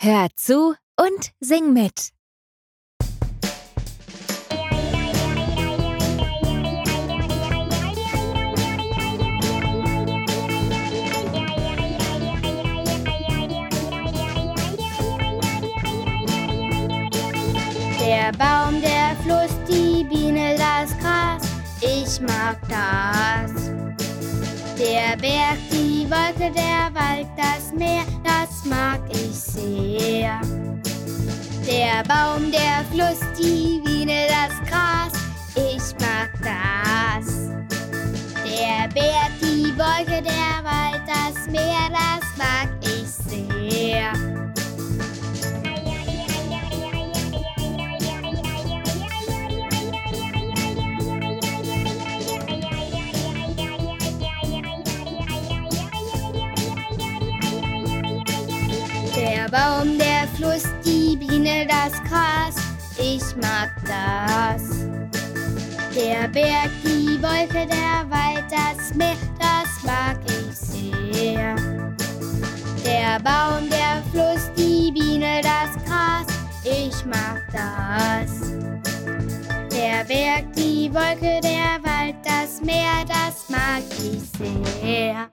Hör zu und sing mit. Der Baum, der Fluss, die Biene, das Gras, ich mag das. Der Berg, die Wolke, der Wald, das Meer, das mag ich sehr. Der Baum, der Fluss, die Biene, das Gras, ich mag das. Der Berg, die Wolke, der Wald, das Meer, das mag ich sehr. Der Baum, der Fluss, die Biene, das Gras, ich mag das. Der Berg, die Wolke, der Wald, das Meer, das mag ich sehr. Der Baum, der Fluss, die Biene, das Gras, ich mag das. Der Berg, die Wolke, der Wald, das Meer, das mag ich sehr.